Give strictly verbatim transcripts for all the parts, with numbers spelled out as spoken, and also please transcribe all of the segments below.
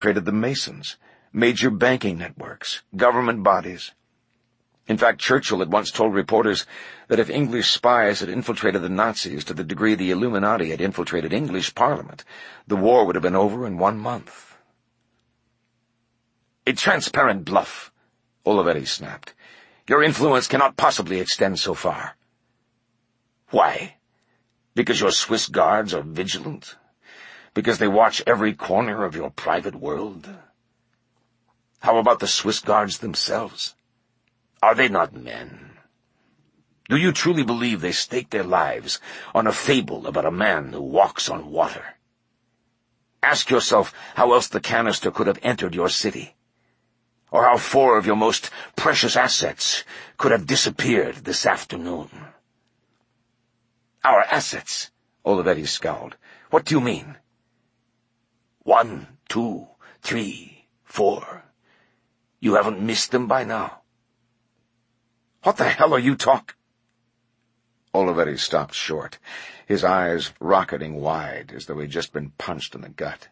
infiltrated the Masons, major banking networks, government bodies. In fact, Churchill had once told reporters that if English spies had infiltrated the Nazis to the degree the Illuminati had infiltrated English Parliament, the war would have been over in one month. "A transparent bluff," Olivetti snapped. "Your influence cannot possibly extend so far." "Why? Because your Swiss guards are vigilant? Because they watch every corner of your private world? How about the Swiss guards themselves? Are they not men? Do you truly believe they stake their lives on a fable about a man who walks on water? Ask yourself how else the canister could have entered your city, or how four of your most precious assets could have disappeared this afternoon." "Our assets?" Olivetti scowled. "What do you mean?" One, two, three, four. You haven't missed them by now." "What the hell are you talk—" Olivetti stopped short, his eyes rocketing wide as though he'd just been punched in the gut.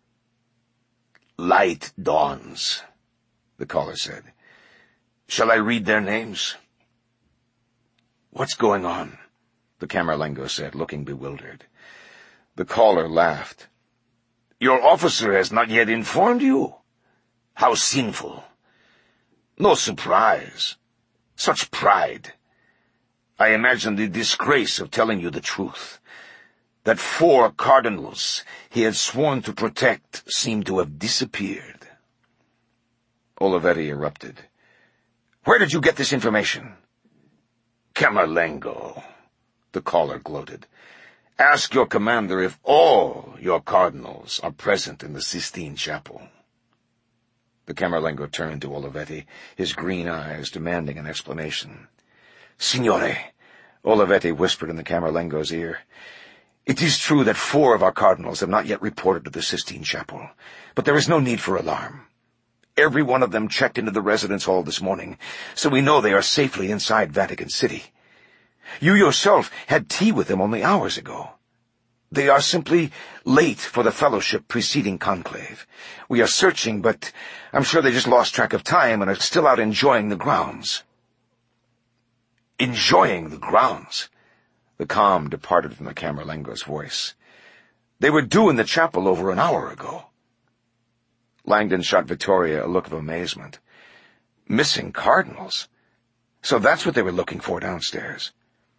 "Light dawns," the caller said. "Shall I read their names?" "What's going on?" the Camerlengo said, looking bewildered. The caller laughed. "Your officer has not yet informed you? How sinful. No surprise. Such pride. I imagine the disgrace of telling you the truth. That four cardinals he had sworn to protect seemed to have disappeared." Olivetti erupted. "Where did you get this information?" "Camerlengo," the caller gloated. "Ask your commander if all your cardinals are present in the Sistine Chapel." The Camerlengo turned to Olivetti, his green eyes demanding an explanation. "Signore," Olivetti whispered in the Camerlengo's ear, "it is true that four of our cardinals have not yet reported to the Sistine Chapel, but there is no need for alarm. Every one of them checked into the residence hall this morning, so we know they are safely inside Vatican City. You yourself had tea with them only hours ago. They are simply late for the fellowship preceding conclave. We are searching, but I'm sure they just lost track of time and are still out enjoying the grounds." "Enjoying the grounds?" The calm departed from the Camerlengo's voice. "They were due in the chapel over an hour ago." Langdon shot Vittoria a look of amazement. Missing cardinals? So that's what they were looking for downstairs.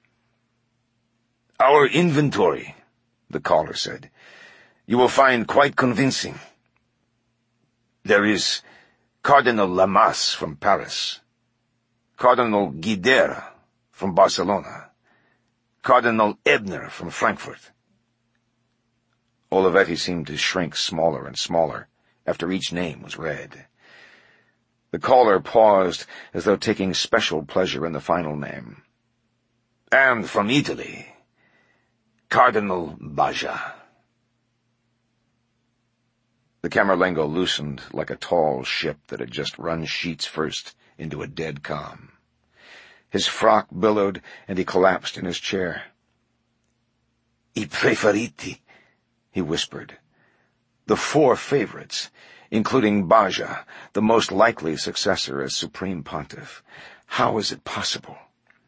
"Our inventory," the caller said, "you will find quite convincing. There is Cardinal Lamas from Paris, Cardinal Guidera from Barcelona, Cardinal Ebner from Frankfurt." Olivetti seemed to shrink smaller and smaller after each name was read. The caller paused as though taking special pleasure in the final name. "And from Italy, Cardinal Baja." The Camerlengo loosened like a tall ship that had just run sheets first into a dead calm. His frock billowed, and he collapsed in his chair. "I preferiti," he whispered. The four favorites, including Baja, the most likely successor as Supreme Pontiff. How is it possible?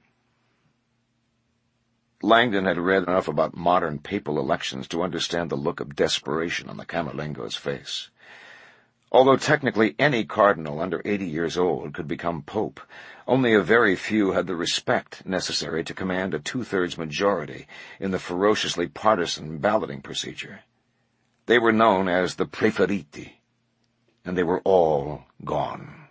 Langdon had read enough about modern papal elections to understand the look of desperation on the Camerlengo's face. Although technically any cardinal under eighty years old could become pope, only a very few had the respect necessary to command a two-thirds majority in the ferociously partisan balloting procedure. They were known as the preferiti, and they were all gone.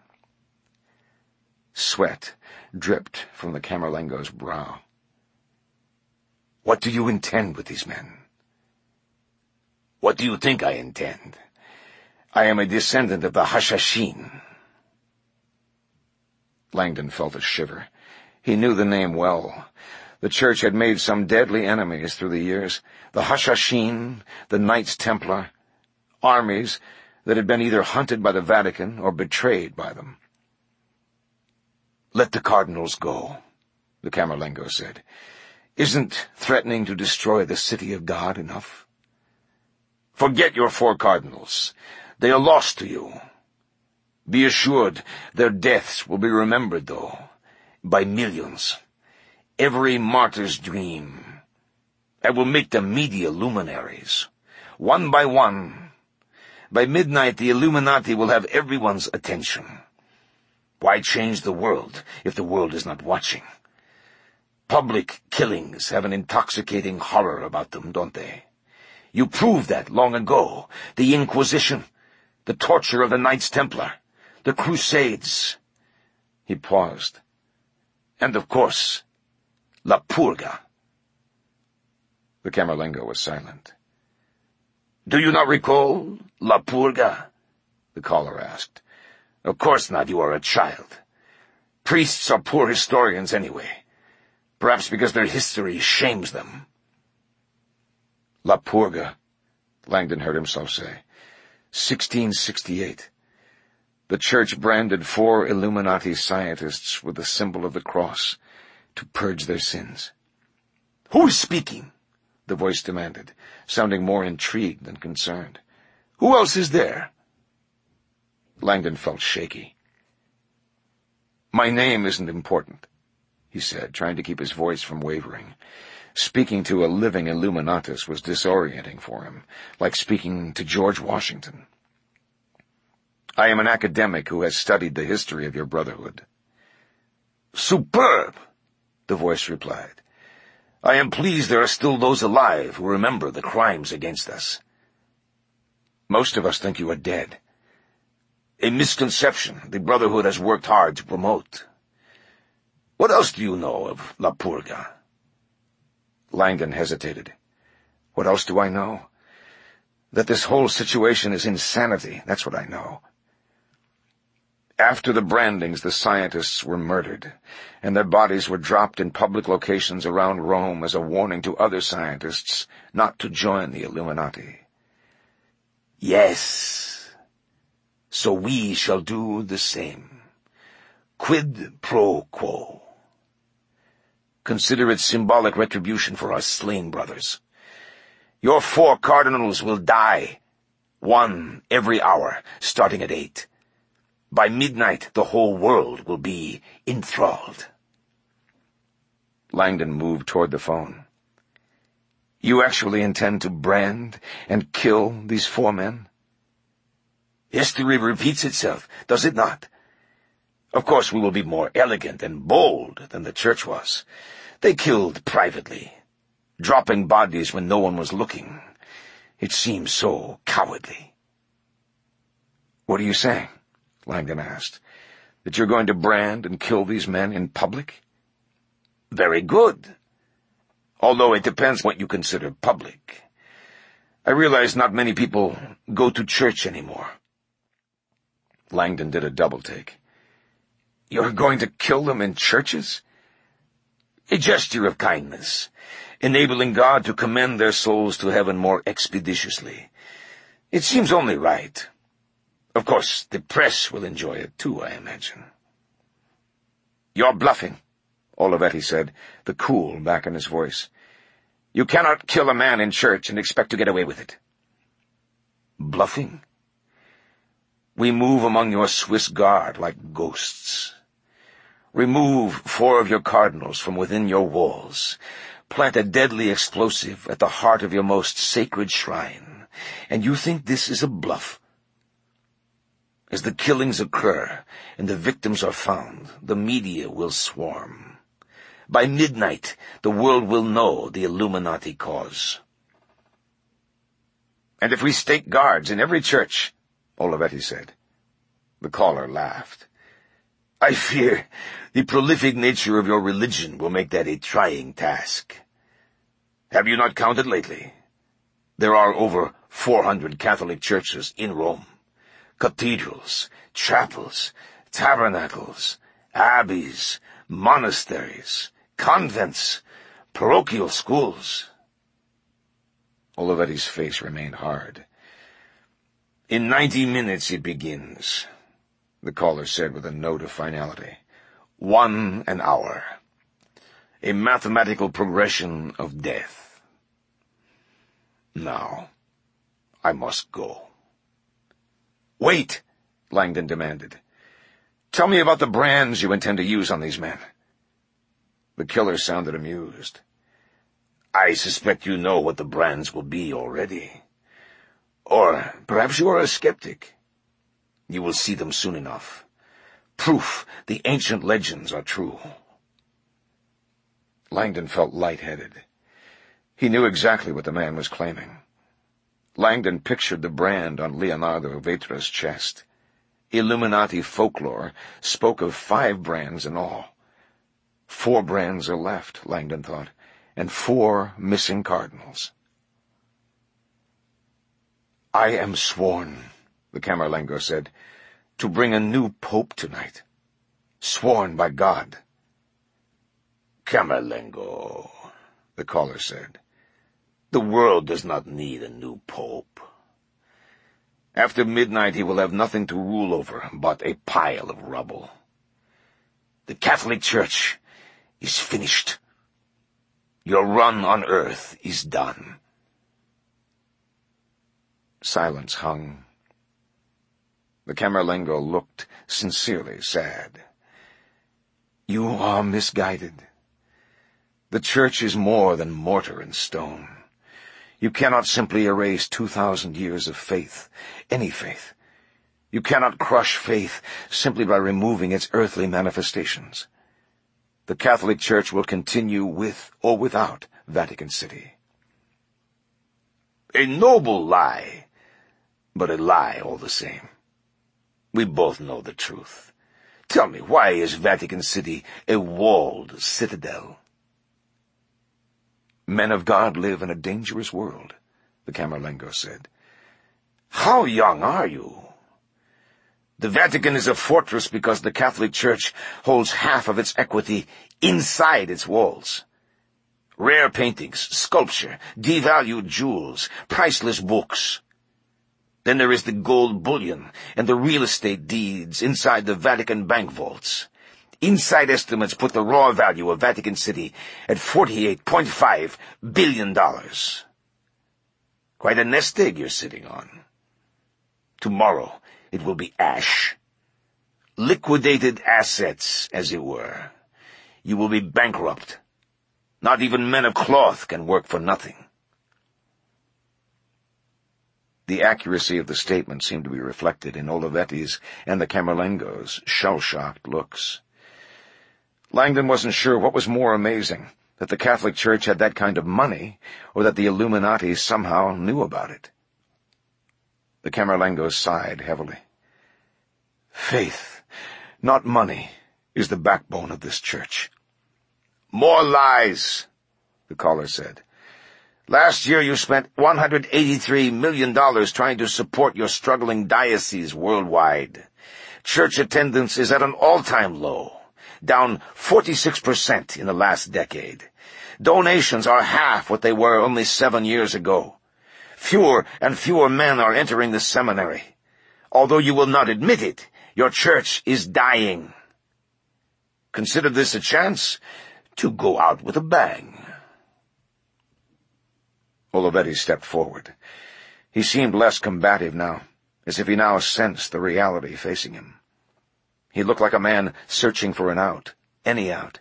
Sweat dripped from the Camerlengo's brow. "What do you intend with these men?" "What do you think I intend? I am a descendant of the Hashashin." Langdon felt a shiver. He knew the name well. The Church had made some deadly enemies through the years. The Hashashin, the Knights Templar, armies that had been either hunted by the Vatican or betrayed by them. "Let the cardinals go," the Camerlengo said. "Isn't threatening to destroy the city of God enough?" "Forget your four cardinals. They are lost to you. Be assured their deaths will be remembered, though, by millions. Every martyr's dream. I will make them media luminaries, one by one. By midnight, the Illuminati will have everyone's attention. Why change the world if the world is not watching? Public killings have an intoxicating horror about them, don't they? You proved that long ago. The Inquisition, the torture of the Knights Templar, the Crusades. He paused. And, of course, La Purga. The Camerlengo was silent. Do you not recall La Purga? The caller asked. Of course not, you are a child. Priests are poor historians anyway. Perhaps because their history shames them. La Purga, Langdon heard himself say. sixteen sixty-eight. The church branded four Illuminati scientists with the symbol of the cross to purge their sins. Who is speaking? The voice demanded, sounding more intrigued than concerned. Who else is there? Langdon felt shaky. My name isn't important, he said, trying to keep his voice from wavering. Speaking to a living Illuminatus was disorienting for him, like speaking to George Washington. I am an academic who has studied the history of your brotherhood. Superb, the voice replied. I am pleased there are still those alive who remember the crimes against us. Most of us think you are dead. A misconception the Brotherhood has worked hard to promote. What else do you know of La Purga? Langdon hesitated. What else do I know? That this whole situation is insanity, that's what I know. After the brandings, the scientists were murdered, and their bodies were dropped in public locations around Rome as a warning to other scientists not to join the Illuminati. Yes, so we shall do the same. Quid pro quo. Consider it symbolic retribution for our slain brothers. Your four cardinals will die, one every hour, starting at eight. By midnight, the whole world will be enthralled. Langdon moved toward the phone. You actually intend to brand and kill these four men? History repeats itself, does it not? Of course, we will be more elegant and bold than the church was. They killed privately, dropping bodies when no one was looking. It seems so cowardly. What are you saying? Langdon asked. That you're going to brand and kill these men in public? Very good. Although it depends what you consider public. I realize not many people go to church anymore. Langdon did a double-take. You're going to kill them in churches? A gesture of kindness, enabling God to commend their souls to heaven more expeditiously. It seems only right. Of course, the press will enjoy it too, I imagine. You're bluffing, Olivetti said, the cool back in his voice. You cannot kill a man in church and expect to get away with it. Bluffing? We move among your Swiss guard like ghosts. Remove four of your cardinals from within your walls. Plant a deadly explosive at the heart of your most sacred shrine. And you think this is a bluff? As the killings occur and the victims are found, the media will swarm. By midnight, the world will know the Illuminati cause. And if we stake guards in every church, Olivetti said. The caller laughed. I fear the prolific nature of your religion will make that a trying task. Have you not counted lately? There are over four hundred Catholic churches in Rome. Cathedrals, chapels, tabernacles, abbeys, monasteries, convents, parochial schools. Olivetti's face remained hard. In ninety minutes it begins, the caller said with a note of finality. One an hour. A mathematical progression of death. Now, I must go. Wait, Langdon demanded. Tell me about the brands you intend to use on these men. The killer sounded amused. I suspect you know what the brands will be already. Or perhaps you are a skeptic. You will see them soon enough. Proof the ancient legends are true. Langdon felt lightheaded. He knew exactly what the man was claiming. Langdon pictured the brand on Leonardo Vetra's chest. Illuminati folklore spoke of five brands in all. Four brands are left, Langdon thought, and four missing cardinals. I am sworn, the Camerlengo said, to bring a new pope tonight. Sworn by God. Camerlengo, the caller said. The world does not need a new pope. After midnight he will have nothing to rule over but a pile of rubble. The Catholic Church is finished. Your run on earth is done. Silence hung. The Camerlengo looked sincerely sad. You are misguided. The Church is more than mortar and stone. You cannot simply erase two thousand years of faith, any faith. You cannot crush faith simply by removing its earthly manifestations. The Catholic Church will continue with or without Vatican City. A noble lie, but a lie all the same. We both know the truth. Tell me, why is Vatican City a walled citadel? Men of God live in a dangerous world, the Camerlengo said. How young are you? The Vatican is a fortress because the Catholic Church holds half of its equity inside its walls. Rare paintings, sculpture, devalued jewels, priceless books. Then there is the gold bullion and the real estate deeds inside the Vatican bank vaults. Inside estimates put the raw value of Vatican City at forty-eight point five billion dollars. Quite a nest egg you're sitting on. Tomorrow it will be ash. Liquidated assets, as it were. You will be bankrupt. Not even men of cloth can work for nothing. The accuracy of the statement seemed to be reflected in Olivetti's and the Camerlengo's shell-shocked looks. Langdon wasn't sure what was more amazing, that the Catholic Church had that kind of money, or that the Illuminati somehow knew about it. The Camerlengo sighed heavily. Faith, not money, is the backbone of this church. More lies, the caller said. Last year you spent one hundred eighty-three million dollars trying to support your struggling diocese worldwide. Church attendance is at an all-time low, down forty-six percent in the last decade. Donations are half what they were only seven years ago. Fewer and fewer men are entering the seminary. Although you will not admit it, your church is dying. Consider this a chance to go out with a bang. Olivetti stepped forward. He seemed less combative now, as if he now sensed the reality facing him. He looked like a man searching for an out, any out.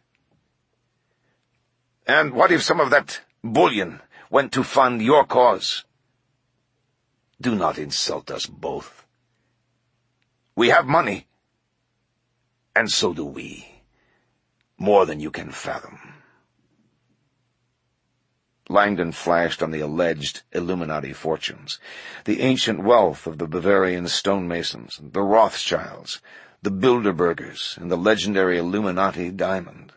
And what if some of that bullion went to fund your cause? Do not insult us both. We have money, and so do we. More than you can fathom. Langdon flashed on the alleged Illuminati fortunes, the ancient wealth of the Bavarian stonemasons, the Rothschilds, the Bilderbergers, and the legendary Illuminati diamond.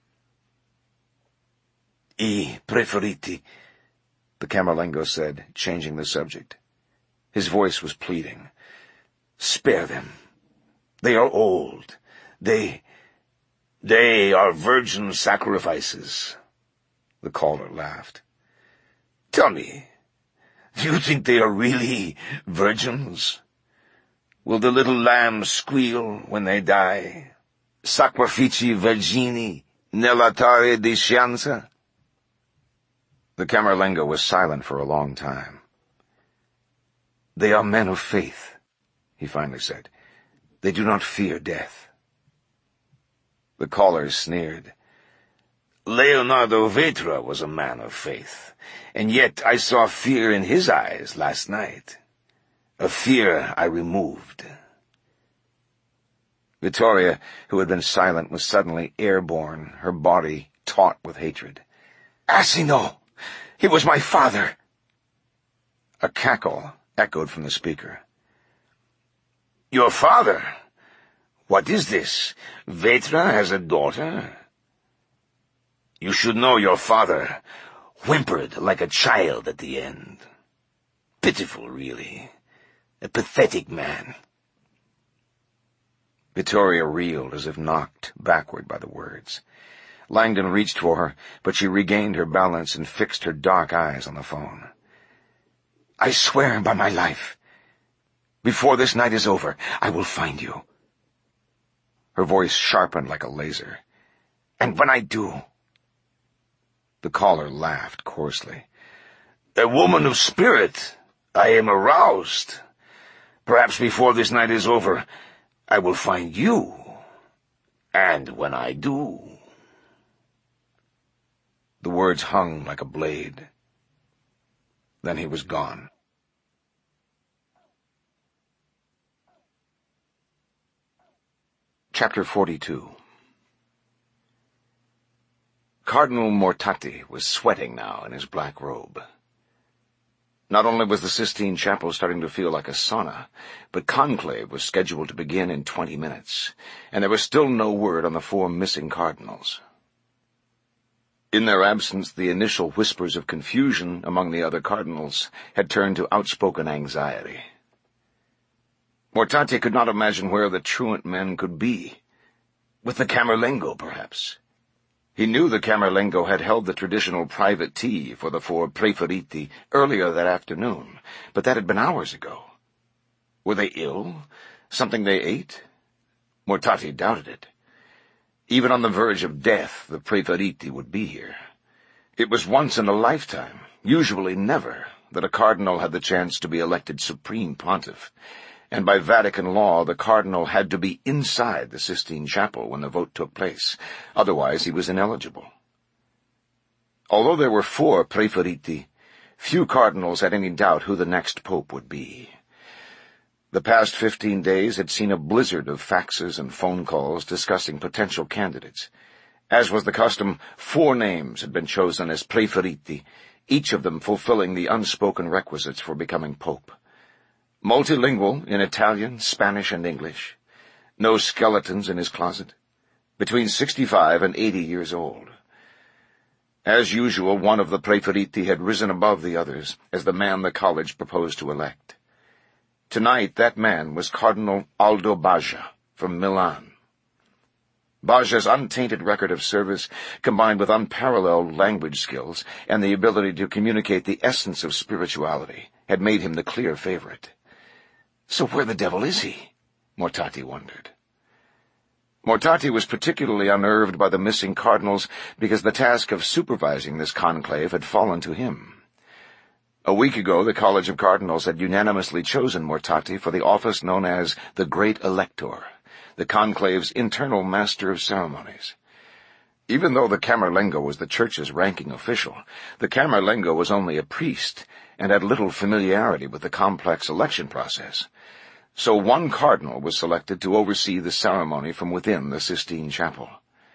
I preferiti, the Camerlengo said, changing the subject. His voice was pleading. Spare them. They are old. They... They are virgin sacrifices. The caller laughed. Tell me, do you think they are really virgins? Will the little lambs squeal when they die? Sacrifici vergini nell'altare di scienza? The Camerlengo was silent for a long time. They are men of faith, he finally said. "They do not fear death." The caller sneered. "Leonardo Vetra was a man of faith, and yet I saw fear in his eyes last night. A fear I removed." Vittoria, who had been silent, was suddenly airborne, her body taut with hatred. "Asino! He was my father!" A cackle echoed from the speaker. "Your father? What is this? Vetra has a daughter? You should know your father whimpered like a child at the end. Pitiful, really. A pathetic man." Vittoria reeled as if knocked backward by the words. Langdon reached for her, but she regained her balance and fixed her dark eyes on the phone. "I swear by my life. Before this night is over, I will find you." Her voice sharpened like a laser. "And when I do—" The caller laughed coarsely. "A woman of spirit. I am aroused. Perhaps before this night is over, I will find you. And when I do—" The words hung like a blade. Then he was gone. Chapter forty-two. Cardinal Mortati was sweating now in his black robe. Not only was the Sistine Chapel starting to feel like a sauna, but conclave was scheduled to begin in twenty minutes, and there was still no word on the four missing cardinals. In their absence, the initial whispers of confusion among the other cardinals had turned to outspoken anxiety. Mortati could not imagine where the truant men could be. With the Camerlengo, perhaps. He knew the Camerlengo had held the traditional private tea for the four preferiti earlier that afternoon, but that had been hours ago. Were they ill? Something they ate? Mortati doubted it. Even on the verge of death, the preferiti would be here. It was once in a lifetime, usually never, that a cardinal had the chance to be elected supreme pontiff, and by Vatican law the cardinal had to be inside the Sistine Chapel when the vote took place. Otherwise he was ineligible. Although there were four preferiti, few cardinals had any doubt who the next pope would be. The past fifteen days had seen a blizzard of faxes and phone calls discussing potential candidates. As was the custom, four names had been chosen as preferiti, each of them fulfilling the unspoken requisites for becoming pope. Multilingual in Italian, Spanish, and English. No skeletons in his closet. Between sixty-five and eighty years old. As usual, one of the preferiti had risen above the others as the man the college proposed to elect. Tonight, that man was Cardinal Aldo Baggia from Milan. Baggia's untainted record of service, combined with unparalleled language skills and the ability to communicate the essence of spirituality, had made him the clear favorite. So where the devil is he? Mortati wondered. Mortati was particularly unnerved by the missing cardinals because the task of supervising this conclave had fallen to him. A week ago, the College of Cardinals had unanimously chosen Mortati for the office known as the Great Elector, the conclave's internal master of ceremonies. Even though the Camerlengo was the church's ranking official, the Camerlengo was only a priest and had little familiarity with the complex election process. So one cardinal was selected to oversee the ceremony from within the Sistine Chapel.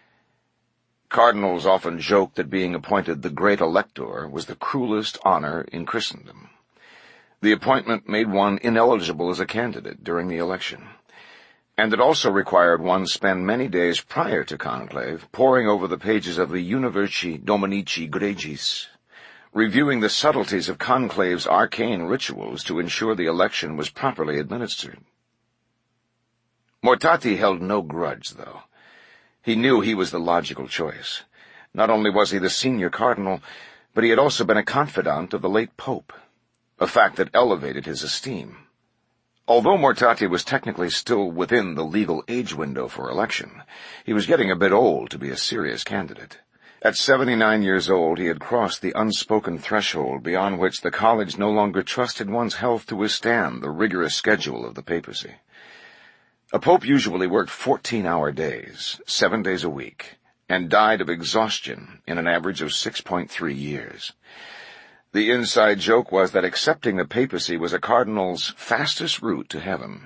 Cardinals often joked that being appointed the Great Elector was the cruelest honor in Christendom. The appointment made one ineligible as a candidate during the election, and it also required one spend many days prior to conclave poring over the pages of the Universi Dominici Gregis, reviewing the subtleties of conclave's arcane rituals to ensure the election was properly administered. Mortati held no grudge, though. He knew he was the logical choice. Not only was he the senior cardinal, but he had also been a confidant of the late pope, a fact that elevated his esteem. Although Mortati was technically still within the legal age window for election, he was getting a bit old to be a serious candidate. At seventy-nine years old, he had crossed the unspoken threshold beyond which the college no longer trusted one's health to withstand the rigorous schedule of the papacy. A pope usually worked fourteen-hour days, seven days a week, and died of exhaustion in an average of six point three years. The inside joke was that accepting the papacy was a cardinal's fastest route to heaven.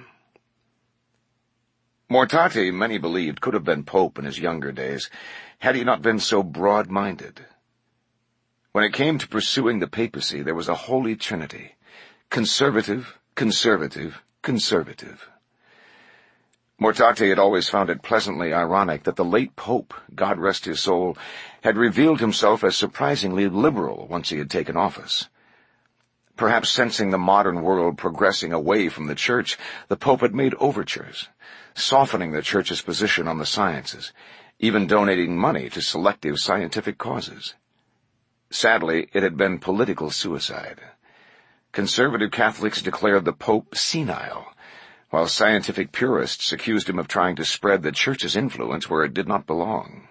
Mortati, many believed, could have been pope in his younger days, had he not been so broad-minded. When it came to pursuing the papacy, there was a holy trinity: conservative, conservative, conservative. Mortati had always found it pleasantly ironic that the late pope, God rest his soul, had revealed himself as surprisingly liberal once he had taken office. Perhaps sensing the modern world progressing away from the church, the pope had made overtures, softening the church's position on the sciences, even donating money to selective scientific causes. Sadly, it had been political suicide. Conservative Catholics declared the pope senile, while scientific purists accused him of trying to spread the church's influence where it did not belong.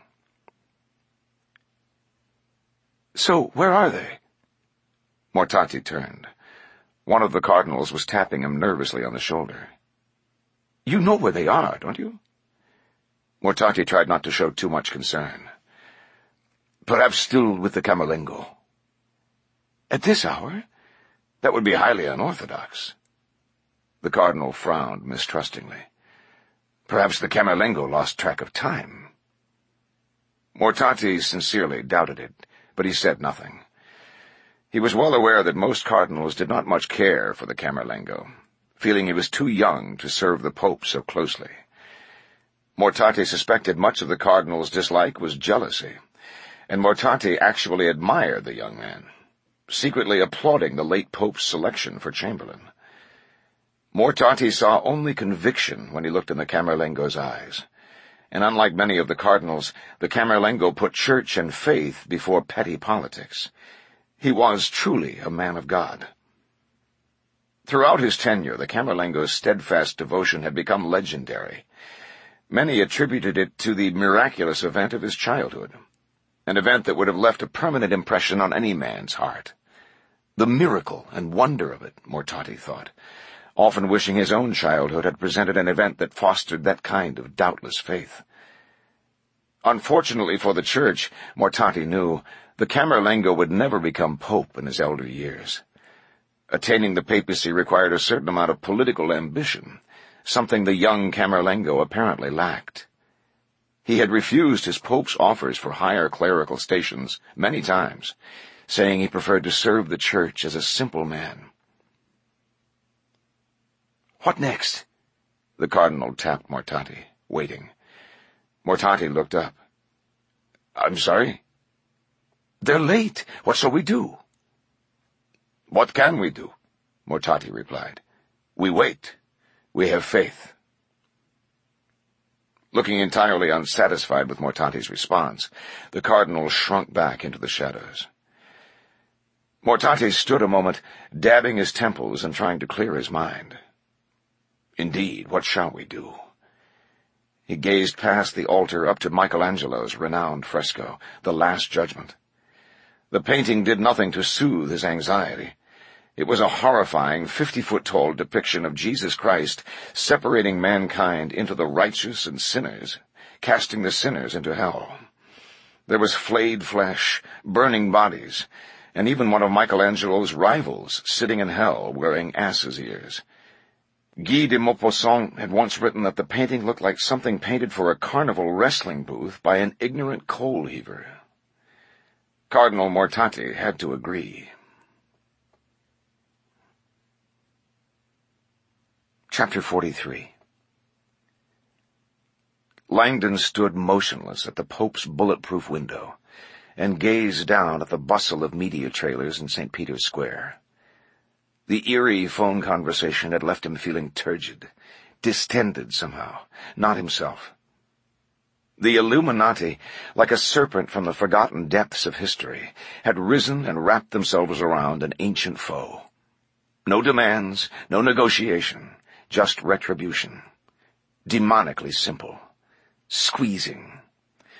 "So, where are they?" Mortati turned. One of the cardinals was tapping him nervously on the shoulder. "You know where they are, don't you?" Mortati tried not to show too much concern. "Perhaps still with the Camerlengo." "At this hour? That would be highly unorthodox." The cardinal frowned mistrustingly. "Perhaps the Camerlengo lost track of time." Mortati sincerely doubted it, but he said nothing. He was well aware that most cardinals did not much care for the Camerlengo, feeling he was too young to serve the pope so closely. Mortati suspected much of the cardinal's dislike was jealousy, and Mortati actually admired the young man, secretly applauding the late pope's selection for chamberlain. Mortati saw only conviction when he looked in the Camerlengo's eyes, and unlike many of the cardinals, the Camerlengo put church and faith before petty politics. He was truly a man of God. Throughout his tenure, the Camerlengo's steadfast devotion had become legendary. Many attributed it to the miraculous event of his childhood, an event that would have left a permanent impression on any man's heart. The miracle and wonder of it, Mortati thought, often wishing his own childhood had presented an event that fostered that kind of doubtless faith. Unfortunately for the Church, Mortati knew, the Camerlengo would never become pope in his elder years. Attaining the papacy required a certain amount of political ambition, something the young Camerlengo apparently lacked. He had refused his pope's offers for higher clerical stations many times, saying he preferred to serve the Church as a simple man. "What next?" The cardinal tapped Mortati, waiting. Mortati looked up. "I'm sorry?" "They're late. What shall we do?" "What can we do?" Mortati replied. "We wait. We have faith." Looking entirely unsatisfied with Mortati's response, the cardinal shrunk back into the shadows. Mortati stood a moment, dabbing his temples and trying to clear his mind. Indeed, what shall we do? He gazed past the altar up to Michelangelo's renowned fresco, The Last Judgment. The painting did nothing to soothe his anxiety. It was a horrifying fifty-foot-tall depiction of Jesus Christ separating mankind into the righteous and sinners, casting the sinners into hell. There was flayed flesh, burning bodies, and even one of Michelangelo's rivals sitting in hell wearing ass's ears. Guy de Maupassant had once written that the painting looked like something painted for a carnival wrestling booth by an ignorant coal heaver. Cardinal Mortati had to agree. Chapter forty-three. Langdon stood motionless at the Pope's bulletproof window and gazed down at the bustle of media trailers in Saint Peter's Square. The eerie phone conversation had left him feeling turgid, distended somehow, not himself. The Illuminati, like a serpent from the forgotten depths of history, had risen and wrapped themselves around an ancient foe. No demands, no negotiation, just retribution. Demonically simple. Squeezing.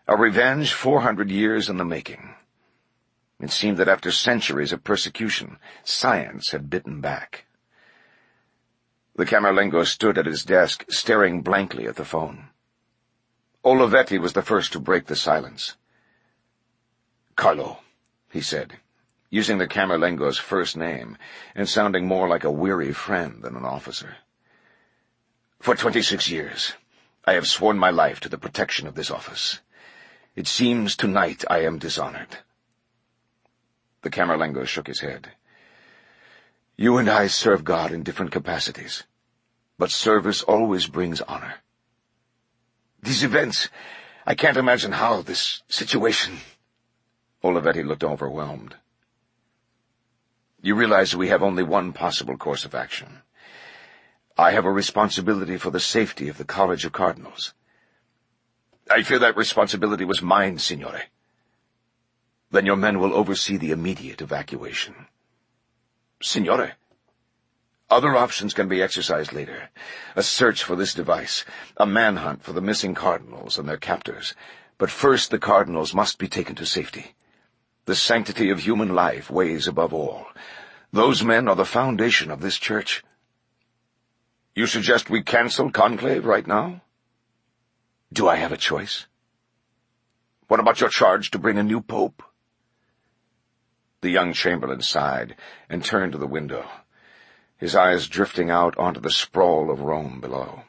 A revenge four hundred years in the making. It seemed that after centuries of persecution, science had bitten back. The Camerlengo stood at his desk, staring blankly at the phone. Olivetti was the first to break the silence. "Carlo," he said, using the Camerlengo's first name and sounding more like a weary friend than an officer. "For twenty-six years, I have sworn my life to the protection of this office. It seems tonight I am dishonored." The Camerlengo shook his head. "You and I serve God in different capacities, but service always brings honor. These events, I can't imagine how this situation—" Olivetti looked overwhelmed. "You realize we have only one possible course of action. I have a responsibility for the safety of the College of Cardinals. I fear that responsibility was mine, Signore. Then your men will oversee the immediate evacuation." "Signore, other options can be exercised later. A search for this device, a manhunt for the missing cardinals and their captors. But first the cardinals must be taken to safety. The sanctity of human life weighs above all. Those men are the foundation of this church." "You suggest we cancel conclave right now?" "Do I have a choice?" "What about your charge to bring a new pope?" The young chamberlain sighed and turned to the window, his eyes drifting out onto the sprawl of Rome below.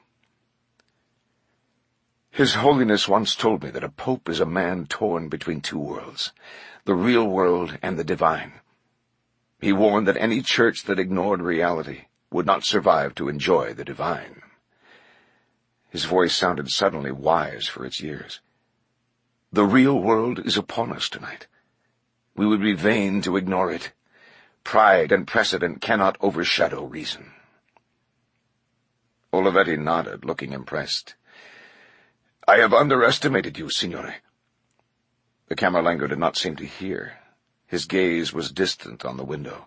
"His Holiness once told me that a pope is a man torn between two worlds, the real world and the divine. He warned that any church that ignored reality would not survive to enjoy the divine." His voice sounded suddenly wise for its years. "The real world is upon us tonight. We would be vain to ignore it. Pride and precedent cannot overshadow reason." Olivetti nodded, looking impressed. "I have underestimated you, Signore." The Camerlengo did not seem to hear. His gaze was distant on the window.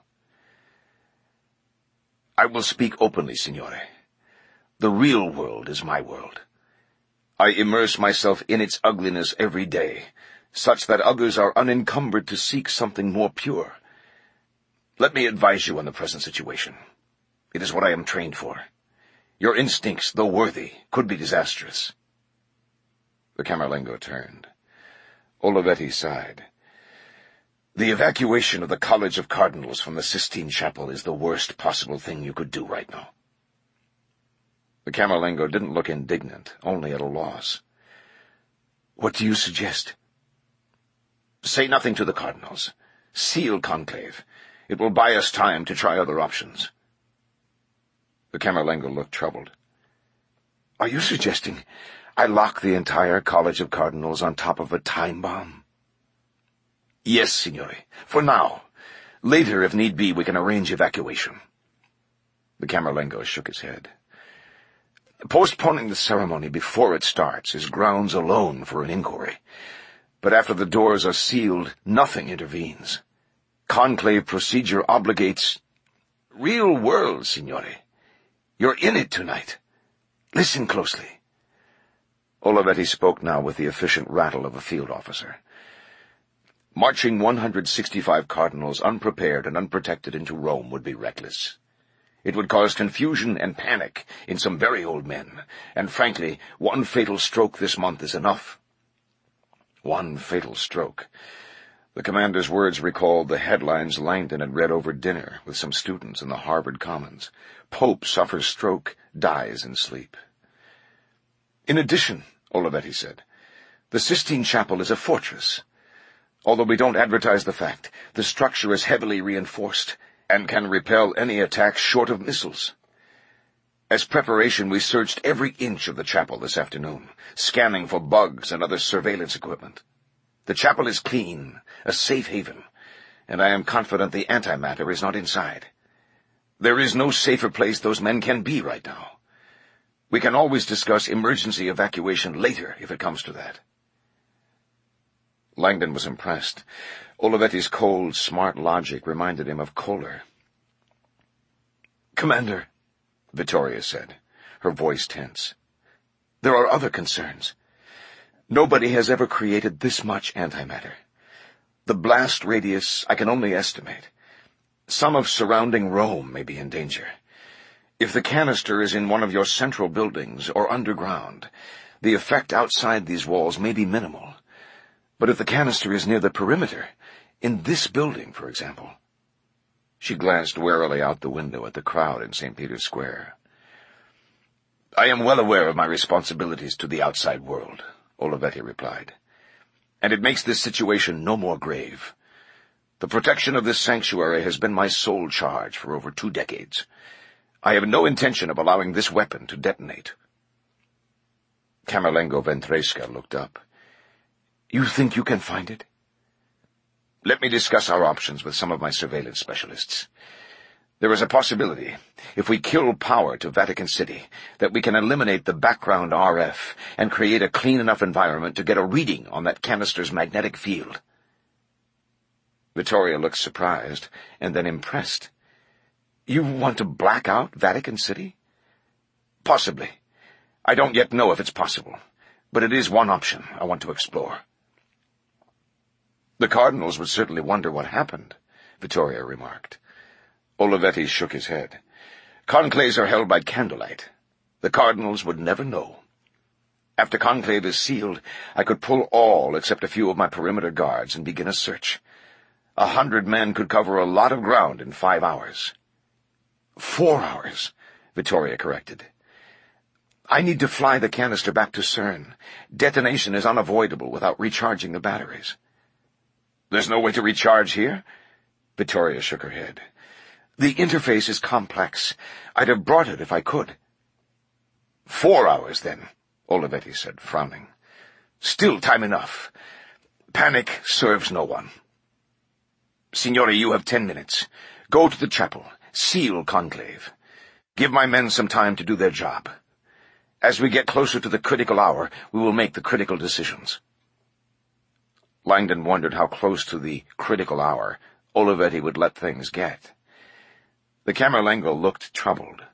"I will speak openly, Signore. The real world is my world. I immerse myself in its ugliness every day, such that others are unencumbered to seek something more pure. Let me advise you on the present situation. It is what I am trained for. Your instincts, though worthy, could be disastrous." The Camerlengo turned. Olivetti sighed. "The evacuation of the College of Cardinals from the Sistine Chapel is the worst possible thing you could do right now." The Camerlengo didn't look indignant, only at a loss. "What do you suggest?" "Say nothing to the cardinals. Seal conclave. It will buy us time to try other options." The Camerlengo looked troubled. "Are you suggesting I lock the entire College of Cardinals on top of a time bomb?" "Yes, Signore. For now. Later, if need be, we can arrange evacuation." The Camerlengo shook his head. "Postponing the ceremony before it starts is grounds alone for an inquiry. But after the doors are sealed, nothing intervenes. Conclave procedure obligates—" "Real world, Signore. You're in it tonight. Listen closely." Olivetti spoke now with the efficient rattle of a field officer. "Marching one hundred sixty-five cardinals unprepared and unprotected into Rome would be reckless. It would cause confusion and panic in some very old men, and frankly, one fatal stroke this month is enough." One fatal stroke. The commander's words recalled the headlines Langdon had read over dinner with some students in the Harvard Commons. "Pope suffers stroke, dies in sleep." "In addition," Olivetti said, "the Sistine Chapel is a fortress. Although we don't advertise the fact, the structure is heavily reinforced and can repel any attack short of missiles. As preparation, we searched every inch of the chapel this afternoon, scanning for bugs and other surveillance equipment. The chapel is clean, a safe haven, and I am confident the antimatter is not inside. There is no safer place those men can be right now. We can always discuss emergency evacuation later if it comes to that." Langdon was impressed. Olivetti's cold, smart logic reminded him of Kohler. "Commander," Vittoria said, her voice tense, "there are other concerns. Nobody has ever created this much antimatter. The blast radius I can only estimate. Some of surrounding Rome may be in danger. If the canister is in one of your central buildings or underground, the effect outside these walls may be minimal. But if the canister is near the perimeter, in this building, for example... She glanced warily out the window at the crowd in Saint Peter's Square. "I am well aware of my responsibilities to the outside world," Olivetti replied. "And it makes this situation no more grave. The protection of this sanctuary has been my sole charge for over two decades. I have no intention of allowing this weapon to detonate." Camerlengo Ventresca looked up. "You think you can find it?" "Let me discuss our options with some of my surveillance specialists. There is a possibility, if we kill power to Vatican City, that we can eliminate the background R F and create a clean enough environment to get a reading on that canister's magnetic field." Vittoria looked surprised and then impressed. "You want to black out Vatican City?" "Possibly. I don't yet know if it's possible, but it is one option I want to explore." "The cardinals would certainly wonder what happened," Vittoria remarked. Olivetti shook his head. "Conclaves are held by candlelight. The cardinals would never know. After conclave is sealed, I could pull all except a few of my perimeter guards and begin a search. A hundred men could cover a lot of ground in five hours." Four hours, Vittoria corrected. "I need to fly the canister back to CERN. Detonation is unavoidable without recharging the batteries." "There's no way to recharge here?" Vittoria shook her head. "The interface is complex. I'd have brought it if I could." "Four hours, then," Olivetti said, frowning. "Still time enough. Panic serves no one." "Signore, you have ten minutes. Go to the chapel. Seal conclave. Give my men some time to do their job. As we get closer to the critical hour, we will make the critical decisions." Langdon wondered how close to the critical hour Olivetti would let things get. The Camerlengo looked troubled.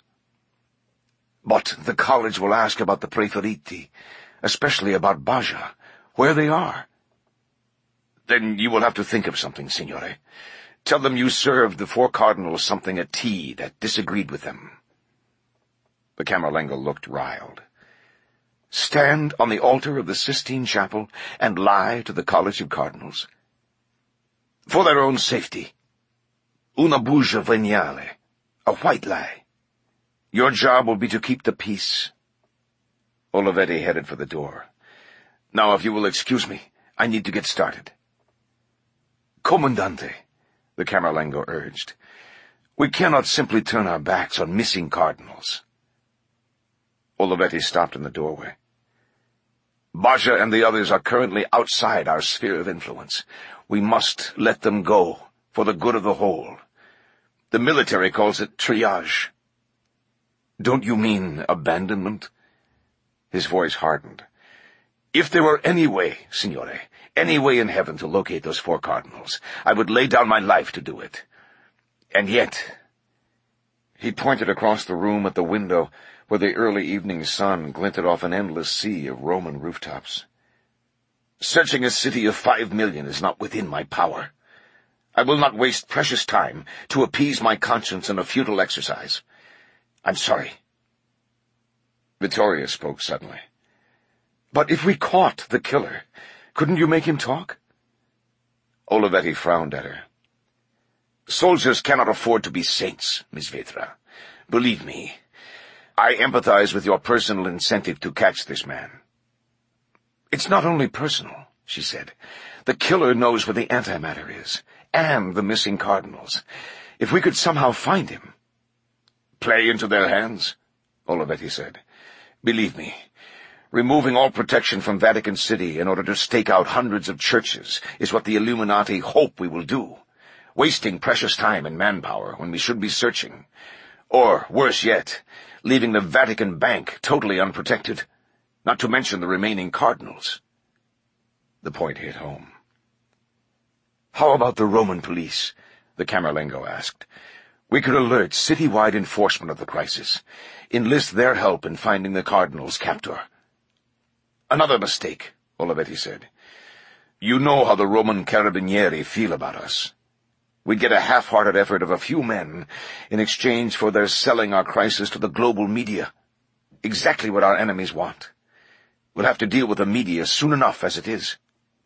"But the college will ask about the Preferiti, especially about Baja, where they are." "Then you will have to think of something, signore. Tell them you served the four cardinals something at tea that disagreed with them." The Camerlengo looked riled. "Stand on the altar of the Sistine Chapel and lie to the College of Cardinals?" "For their own safety. Una bugia veniale, a white lie. Your job will be to keep the peace." Olivetti headed for the door. "Now, if you will excuse me, I need to get started." "Comandante," the Camerlengo urged, "we cannot simply turn our backs on missing cardinals." Olivetti stopped in the doorway. "Baja and the others are currently outside our sphere of influence. We must let them go, for the good of the whole. The military calls it triage." "Don't you mean abandonment?" His voice hardened. "If there were any way, signore, any way in heaven to locate those four cardinals, I would lay down my life to do it. And yet—" He pointed across the room at the window where the early evening sun glinted off an endless sea of Roman rooftops. "Searching a city of five million is not within my power. I will not waste precious time to appease my conscience in a futile exercise. I'm sorry." Vittoria spoke suddenly. "But if we caught the killer, couldn't you make him talk?" Olivetti frowned at her. "Soldiers cannot afford to be saints, Miss Vetra. Believe me, I empathize with your personal incentive to catch this man." "It's not only personal," she said. "The killer knows where the antimatter is, and the missing cardinals. If we could somehow find him—" "Play into their hands," Olivetti said. "Believe me, removing all protection from Vatican City in order to stake out hundreds of churches is what the Illuminati hope we will do, wasting precious time and manpower when we should be searching. Or, worse yet, leaving the Vatican Bank totally unprotected, not to mention the remaining cardinals." The point hit home. "How about the Roman police?" the Camerlengo asked. "We could alert citywide enforcement of the crisis, enlist their help in finding the cardinal's captor." "Another mistake," Olivetti said. "You know how the Roman Carabinieri feel about us. We get a half-hearted effort of a few men in exchange for their selling our crisis to the global media. Exactly what our enemies want. We'll have to deal with the media soon enough as it is."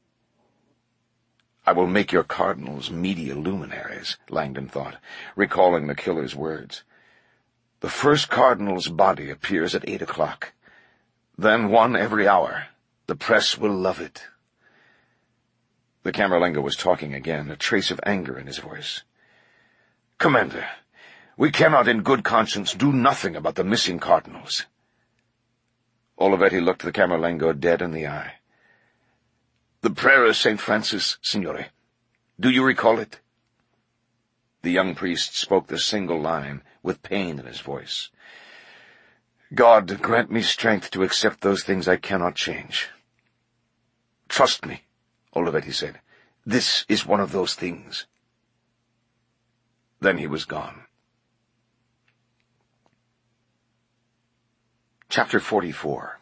"I will make your cardinals media luminaries," Langdon thought, recalling the killer's words. "The first cardinal's body appears at eight o'clock. Then one every hour. The press will love it." The Camerlengo was talking again, a trace of anger in his voice. "Commander, we cannot in good conscience do nothing about the missing cardinals." Olivetti looked the Camerlengo dead in the eye. "The prayer of Saint Francis, Signore. Do you recall it?" The young priest spoke the single line, with pain in his voice. "God grant me strength to accept those things I cannot change." "Trust me," Olivetti said. "This is one of those things." Then he was gone. Chapter forty-four.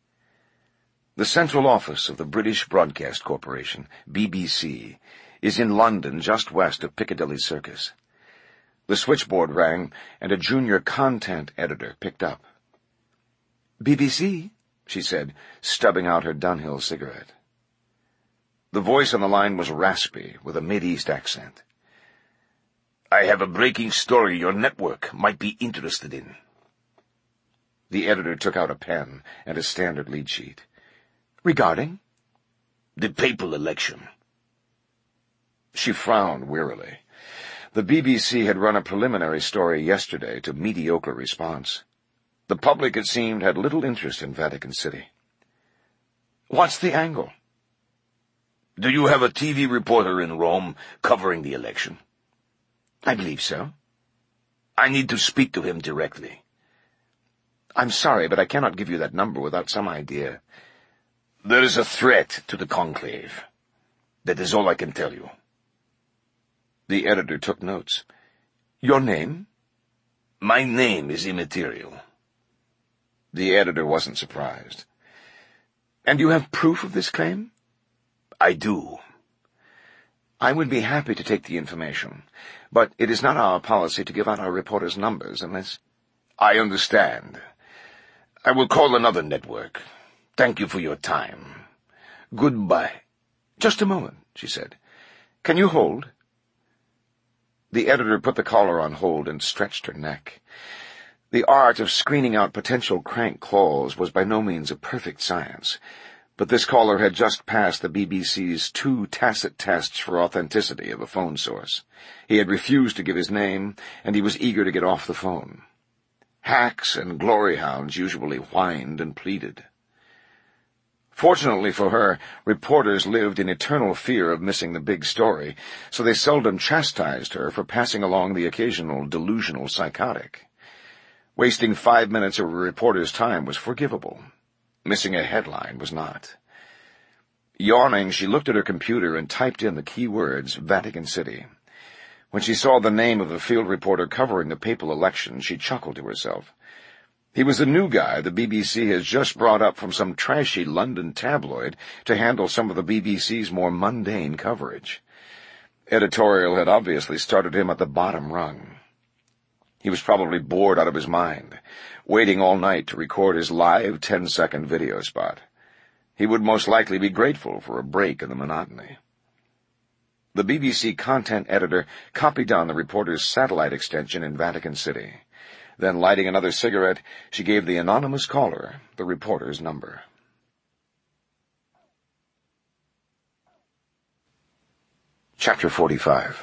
The central office of the British Broadcast Corporation, B B C, is in London, just west of Piccadilly Circus. The switchboard rang, and a junior content editor picked up. "B B C?" she said, stubbing out her Dunhill cigarette. The voice on the line was raspy, with a mid-East accent. "I have a breaking story your network might be interested in." The editor took out a pen and a standard lead sheet. "Regarding?" "The papal election." She frowned wearily. The B B C had run a preliminary story yesterday to mediocre response. The public, it seemed, had little interest in Vatican City. "What's the angle?" "Do you have a T V reporter in Rome covering the election?" "I believe so." "I need to speak to him directly." "I'm sorry, but I cannot give you that number without some idea." "There is a threat to the conclave. That is all I can tell you." The editor took notes. "Your name?" "My name is immaterial." The editor wasn't surprised. "And you have proof of this claim?" "I do." "I would be happy to take the information, but it is not our policy to give out our reporters' numbers unless—" "I understand. I will call another network. Thank you for your time. Goodbye." "Just a moment," she said. "Can you hold?" The editor put the caller on hold and stretched her neck. The art of screening out potential crank calls was by no means a perfect science, but this caller had just passed the B B C's two tacit tests for authenticity of a phone source. He had refused to give his name, and he was eager to get off the phone. Hacks and glory hounds usually whined and pleaded. Fortunately for her, reporters lived in eternal fear of missing the big story, so they seldom chastised her for passing along the occasional delusional psychotic. Wasting five minutes of a reporter's time was forgivable. Missing a headline was not. Yawning, she looked at her computer and typed in the key words, Vatican City. When she saw the name of the field reporter covering the papal election, she chuckled to herself. He was a new guy the B B C has just brought up from some trashy London tabloid to handle some of the B B C's more mundane coverage. Editorial had obviously started him at the bottom rung. He was probably bored out of his mind, waiting all night to record his live ten-second video spot. He would most likely be grateful for a break in the monotony. The B B C content editor copied down the reporter's satellite extension in Vatican City. Then, lighting another cigarette, she gave the anonymous caller the reporter's number. Chapter forty-five.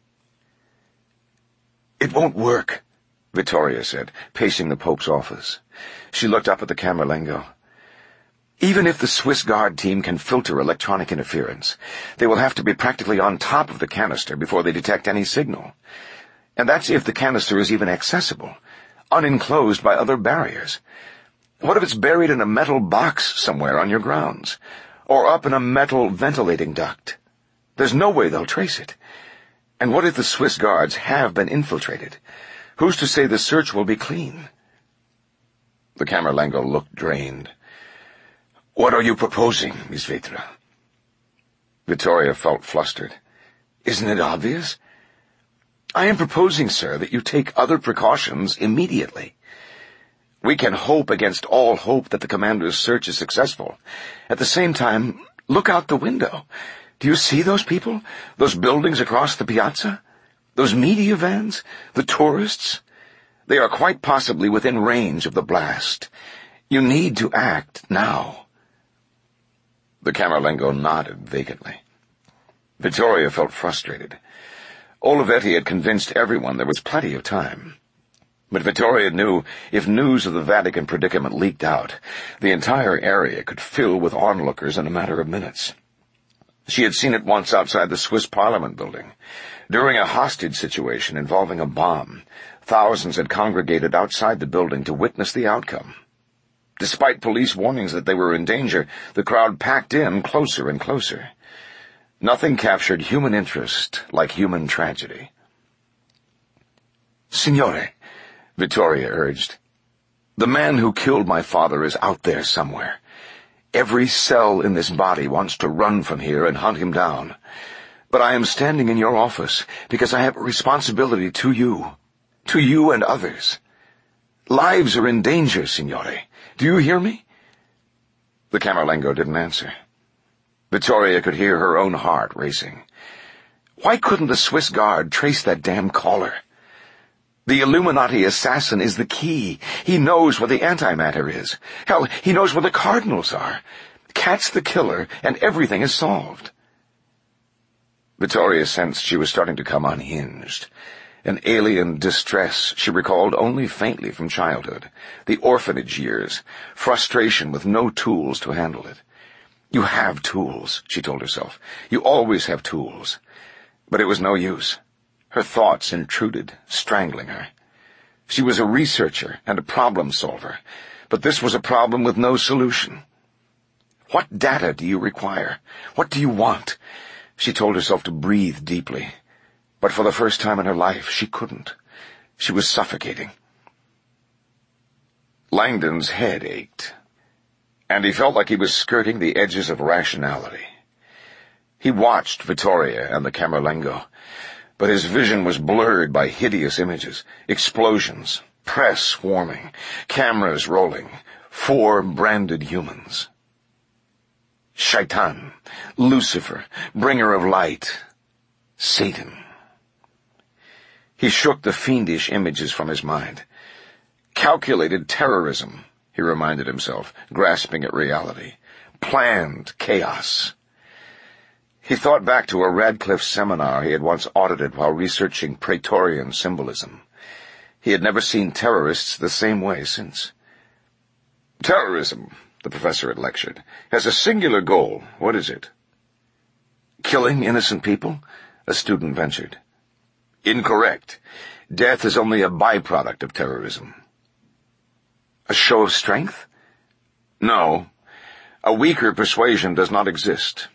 "It won't work," Vittoria said, pacing the Pope's office. She looked up at the Camerlengo. "Even if the Swiss Guard team can filter electronic interference, they will have to be practically on top of the canister before they detect any signal. And that's if the canister is even accessible, unenclosed by other barriers. What if it's buried in a metal box somewhere on your grounds, or up in a metal ventilating duct? There's no way they'll trace it. And what if the Swiss Guards have been infiltrated? Who's to say the search will be clean?" The Camerlengo looked drained. What are you proposing, Miss Vetra? Vittoria felt flustered. Isn't it obvious? I am proposing, sir, that you take other precautions immediately. We can hope against all hope that the commander's search is successful. At the same time, look out the window. Do you see those people? Those buildings across the piazza? Those media vans? The tourists? They are quite possibly within range of the blast. You need to act now. The Camerlengo nodded vacantly. Vittoria felt frustrated. Olivetti had convinced everyone there was plenty of time. But Vittoria knew if news of the Vatican predicament leaked out, the entire area could fill with onlookers in a matter of minutes. She had seen it once outside the Swiss Parliament building. During a hostage situation involving a bomb, thousands had congregated outside the building to witness the outcome. Despite police warnings that they were in danger, the crowd packed in closer and closer. Nothing captured human interest like human tragedy. Signore, Vittoria urged, the man who killed my father is out there somewhere. Every cell in this body wants to run from here and hunt him down. But I am standing in your office because I have a responsibility to you, to you and others. Lives are in danger, Signore. Do you hear me? The Camerlengo didn't answer. Vittoria could hear her own heart racing. Why couldn't the Swiss guard trace that damn caller? The Illuminati assassin is the key. He knows where the antimatter is. Hell, he knows where the cardinals are. Catch the killer, and everything is solved. Vittoria sensed she was starting to come unhinged. An alien distress she recalled only faintly from childhood, the orphanage years, frustration with no tools to handle it. You have tools, she told herself. You always have tools. But it was no use. Her thoughts intruded, strangling her. She was a researcher and a problem solver, but this was a problem with no solution. What data do you require? What do you want? She told herself to breathe deeply. But for the first time in her life, she couldn't. She was suffocating. Langdon's head ached, and he felt like he was skirting the edges of rationality. He watched Vittoria and the Camerlengo, but his vision was blurred by hideous images, explosions, press swarming, cameras rolling, four branded humans. Shaitan, Lucifer, bringer of light, Satan. He shook the fiendish images from his mind. Calculated terrorism, he reminded himself, grasping at reality. Planned chaos. He thought back to a Radcliffe seminar he had once audited while researching Praetorian symbolism. He had never seen terrorists the same way since. Terrorism, the professor had lectured, has a singular goal. What is it? Killing innocent people? A student ventured. Incorrect. Death is only a byproduct of terrorism. A show of strength? No. A weaker persuasion does not exist.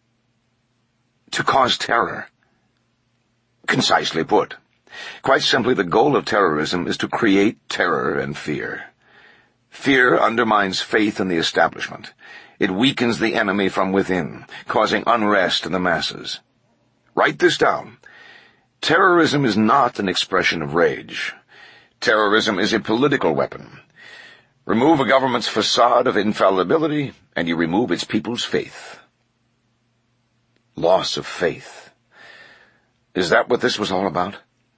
To cause terror. Concisely put. Quite simply, the goal of terrorism is to create terror and fear. Fear undermines faith in the establishment. It weakens the enemy from within, causing unrest in the masses. Write this down. Terrorism is not an expression of rage. Terrorism is a political weapon. Remove a government's facade of infallibility, and you remove its people's faith. Loss of faith. Is that what this was all about?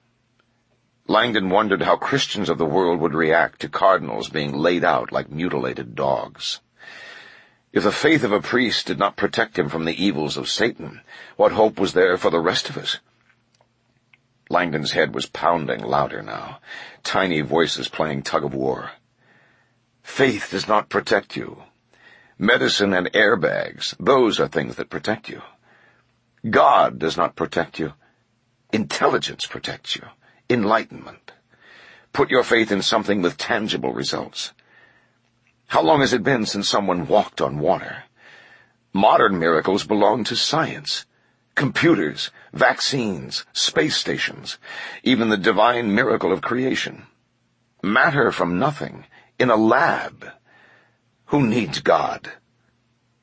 Langdon wondered how Christians of the world would react to cardinals being laid out like mutilated dogs. If the faith of a priest did not protect him from the evils of Satan, what hope was there for the rest of us? Langdon's head was pounding louder now, tiny voices playing tug-of-war. Faith does not protect you. Medicine and airbags, those are things that protect you. God does not protect you. Intelligence protects you. Enlightenment. Put your faith in something with tangible results. How long has it been since someone walked on water? Modern miracles belong to science. Computers, vaccines, space stations, even the divine miracle of creation. Matter from nothing, in a lab. Who needs God?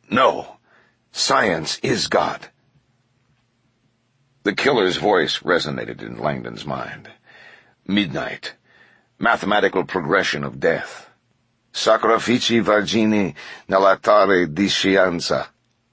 No. Science is God. The killer's voice resonated in Langdon's mind. Midnight. Mathematical progression of death. Sacrifici Vergini nell'altare di scienza.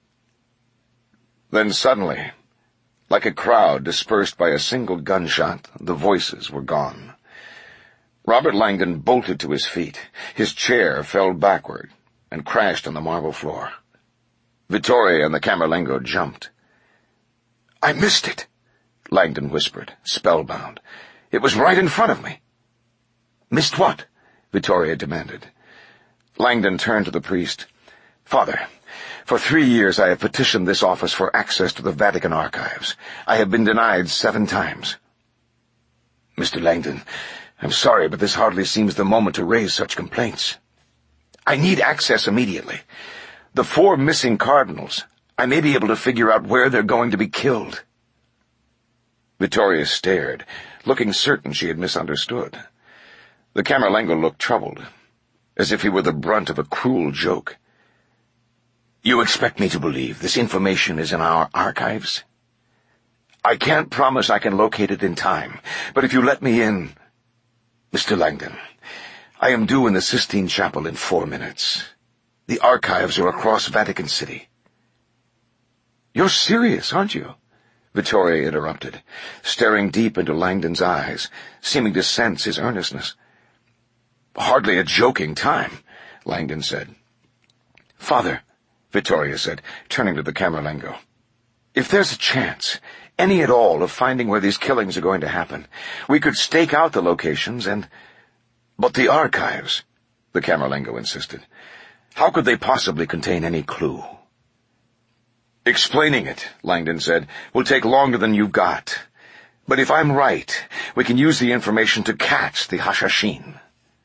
Then suddenly, like a crowd dispersed by a single gunshot, the voices were gone. Robert Langdon bolted to his feet. His chair fell backward and crashed on the marble floor. Vittoria and the Camerlengo jumped. "I missed it," Langdon whispered, spellbound. "It was right in front of me." "Missed what?" Vittoria demanded. Langdon turned to the priest. "Father, for three years I have petitioned this office for access to the Vatican archives. I have been denied seven times." "Mister Langdon, I'm sorry, but this hardly seems the moment to raise such complaints. I need access immediately. The four missing cardinals, I may be able to figure out where they're going to be killed." Vittoria stared, looking certain she had misunderstood. The Camerlengo looked troubled, as if he were the brunt of a cruel joke. "You expect me to believe this information is in our archives? I can't promise I can locate it in time, but if you let me in— Mister Langdon, I am due in the Sistine Chapel in four minutes. The archives are across Vatican City." "You're serious, aren't you?" Vittoria interrupted, staring deep into Langdon's eyes, seeming to sense his earnestness. "Hardly a joking time," Langdon said. "Father," Vittoria said, turning to the Camerlengo, "if there's a chance, any at all, of finding where these killings are going to happen, we could stake out the locations and—" "But the archives," the Camerlengo insisted. "How could they possibly contain any clue?" "Explaining it," Langdon said, "will take longer than you've got. But if I'm right, we can use the information to catch the Hashashin."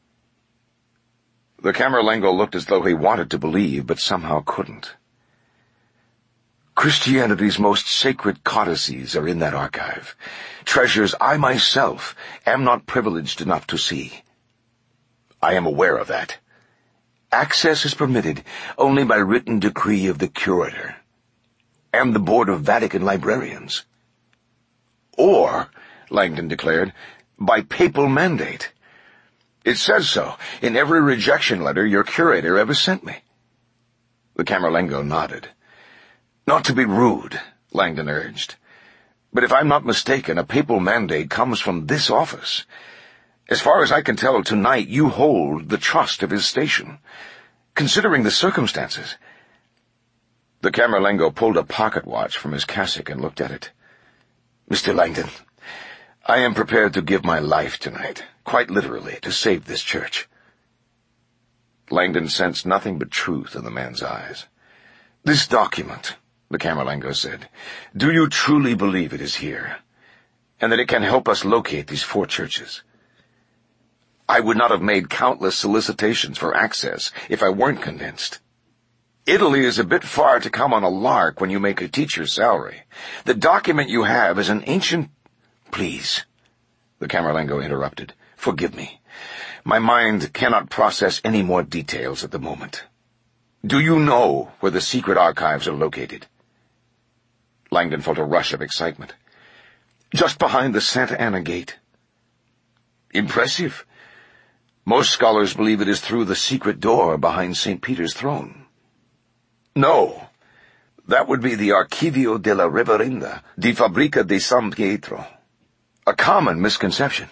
The Camerlengo looked as though he wanted to believe, but somehow couldn't. "Christianity's most sacred codices are in that archive, treasures I myself am not privileged enough to see." "I am aware of that." "Access is permitted only by written decree of the curator and the Board of Vatican Librarians. Or," Langdon declared, "by papal mandate. It says so in every rejection letter your curator ever sent me." The Camerlengo nodded. "Not to be rude," Langdon urged, "but if I'm not mistaken, a papal mandate comes from this office. As far as I can tell, tonight you hold the trust of his station. Considering the circumstances—" The Camerlengo pulled a pocket watch from his cassock and looked at it. "Mister Langdon, I am prepared to give my life tonight, quite literally, to save this church." Langdon sensed nothing but truth in the man's eyes. "This document," the Camerlengo said, "do you truly believe it is here, and that it can help us locate these four churches? I would not have made countless solicitations for access if I weren't convinced. Italy is a bit far to come on a lark when you make a teacher's salary. The document you have is an ancient—" "Please," the Camerlengo interrupted, "forgive me. My mind cannot process any more details at the moment. Do you know where the secret archives are located?" Langdon felt a rush of excitement. "Just behind the Santa Anna Gate." "Impressive. Most scholars believe it is through the secret door behind Saint Peter's throne." "No. That would be the Archivio della Reverenda di Fabbrica di San Pietro. A common misconception.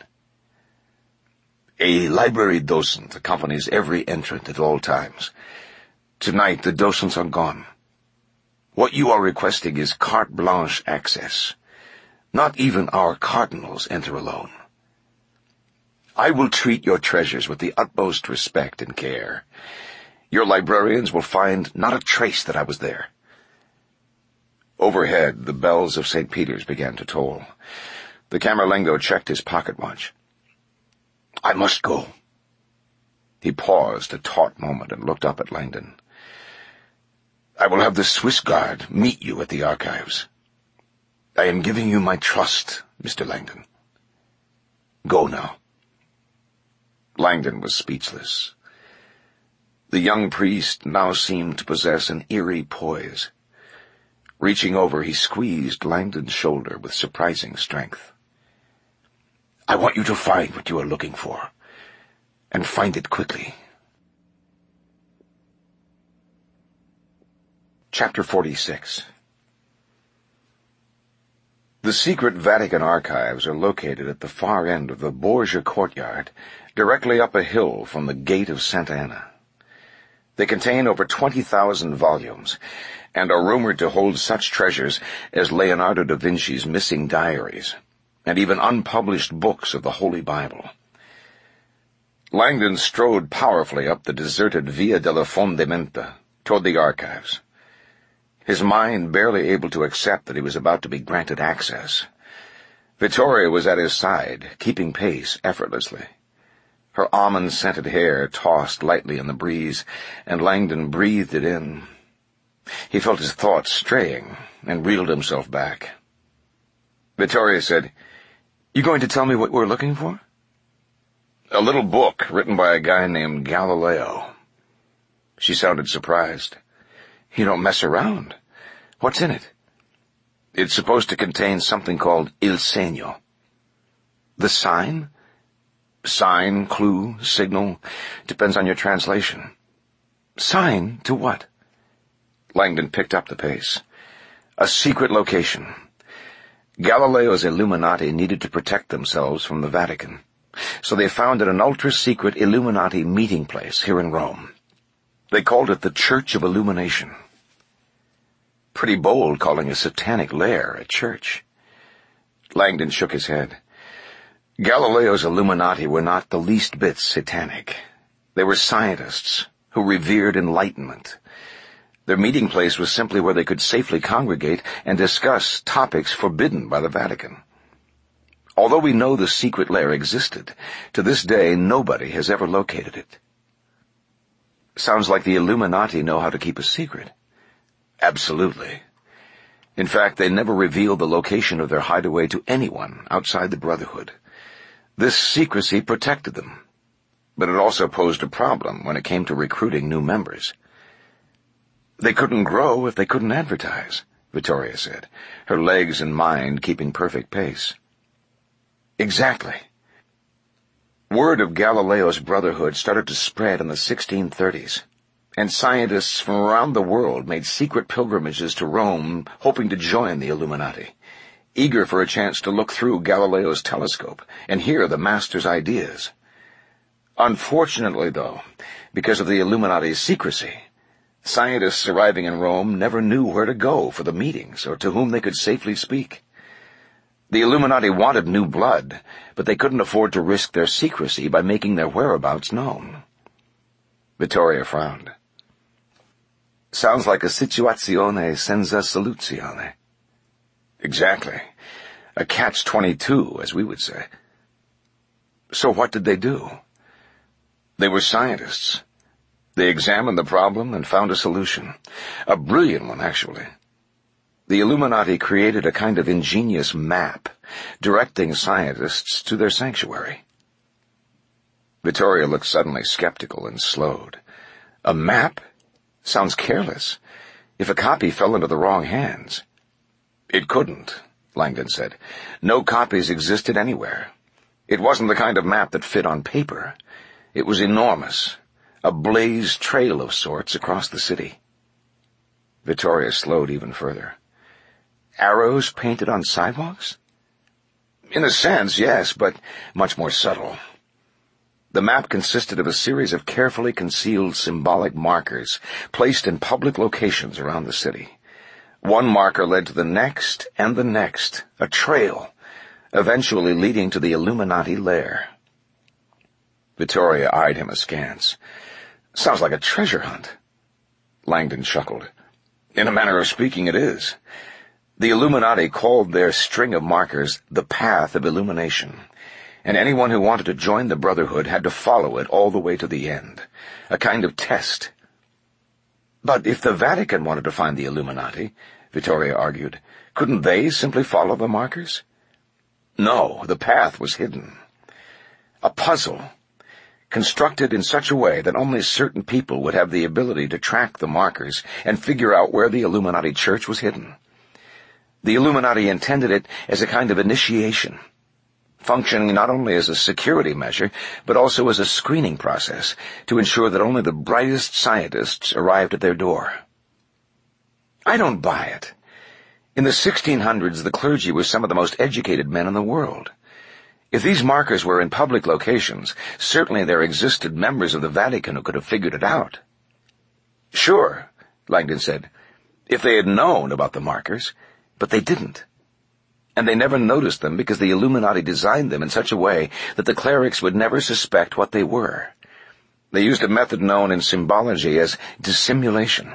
A library docent accompanies every entrant at all times. Tonight the docents are gone. What you are requesting is carte blanche access. Not even our cardinals enter alone. I will treat your treasures with the utmost respect and care. Your librarians will find not a trace that I was there." Overhead, the bells of Saint Peter's began to toll. The Camerlengo checked his pocket watch. "I must go." He paused a taut moment and looked up at Langdon. "I will have the Swiss Guard meet you at the archives. I am giving you my trust, Mister Langdon. Go now." Langdon was speechless. The young priest now seemed to possess an eerie poise. Reaching over, he squeezed Langdon's shoulder with surprising strength. "I want you to find what you are looking for, and find it quickly." Chapter forty-six. The secret Vatican archives are located at the far end of the Borgia courtyard, directly up a hill from the Gate of Santa Anna. They contain over twenty thousand volumes, and are rumored to hold such treasures as Leonardo da Vinci's missing diaries, and even unpublished books of the Holy Bible. Langdon strode powerfully up the deserted Via della Fondamenta toward the archives, his mind barely able to accept that he was about to be granted access. Vittoria was at his side, keeping pace effortlessly. Her almond-scented hair tossed lightly in the breeze, and Langdon breathed it in. He felt his thoughts straying, and reeled himself back. Vittoria said, "You going to tell me what we're looking for?" "A little book written by a guy named Galileo." She sounded surprised. "You don't mess around. What's in it?" "It's supposed to contain something called Il Segno." "The sign?" "Sign, clue, signal, depends on your translation." "Sign to what?" Langdon picked up the pace. "A secret location. Galileo's Illuminati needed to protect themselves from the Vatican, so they founded an ultra-secret Illuminati meeting place here in Rome. They called it the Church of Illumination." Pretty bold, calling a satanic lair a church. Langdon shook his head. Galileo's Illuminati were not the least bit satanic. They were scientists who revered enlightenment. Their meeting place was simply where they could safely congregate and discuss topics forbidden by the Vatican. Although we know the secret lair existed, to this day nobody has ever located it. Sounds like the Illuminati know how to keep a secret. Absolutely. In fact, they never revealed the location of their hideaway to anyone outside the Brotherhood. This secrecy protected them, but it also posed a problem when it came to recruiting new members. They couldn't grow if they couldn't advertise, Vittoria said, her legs and mind keeping perfect pace. Exactly. Word of Galileo's Brotherhood started to spread in the sixteen thirties, and scientists from around the world made secret pilgrimages to Rome, hoping to join the Illuminati, eager for a chance to look through Galileo's telescope and hear the master's ideas. Unfortunately, though, because of the Illuminati's secrecy, scientists arriving in Rome never knew where to go for the meetings or to whom they could safely speak. The Illuminati wanted new blood, but they couldn't afford to risk their secrecy by making their whereabouts known. Vittoria frowned. Sounds like a situazione senza soluzione. Exactly. A catch twenty-two, as we would say. So what did they do? They were scientists. They examined the problem and found a solution. A brilliant one, actually. The Illuminati created a kind of ingenious map, directing scientists to their sanctuary. Vittoria looked suddenly skeptical and slowed. A map? Sounds careless. If a copy fell into the wrong hands. It couldn't, Langdon said. No copies existed anywhere. It wasn't the kind of map that fit on paper. It was enormous, a blazed trail of sorts across the city. Vittoria slowed even further. Arrows painted on sidewalks? In a sense, yes, but much more subtle. The map consisted of a series of carefully concealed symbolic markers placed in public locations around the city. One marker led to the next and the next, a trail, eventually leading to the Illuminati lair. Vittoria eyed him askance. Sounds like a treasure hunt. Langdon chuckled. In a manner of speaking, it is. The Illuminati called their string of markers the Path of Illumination, and anyone who wanted to join the Brotherhood had to follow it all the way to the end, a kind of test. But if the Vatican wanted to find the Illuminati, Vittoria argued, couldn't they simply follow the markers? No, the path was hidden. A puzzle, constructed in such a way that only certain people would have the ability to track the markers and figure out where the Illuminati church was hidden. The Illuminati intended it as a kind of initiation, functioning not only as a security measure, but also as a screening process to ensure that only the brightest scientists arrived at their door. I don't buy it. In the sixteen hundreds, the clergy were some of the most educated men in the world. If these markers were in public locations, certainly there existed members of the Vatican who could have figured it out. Sure, Langdon said, if they had known about the markers, but they didn't. And they never noticed them because the Illuminati designed them in such a way that the clerics would never suspect what they were. They used a method known in symbology as dissimulation.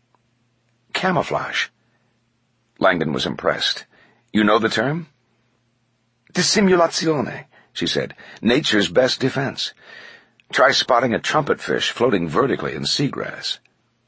Camouflage. Langdon was impressed. You know the term? Dissimulazione, she said. Nature's best defense. Try spotting a trumpet fish floating vertically in seagrass.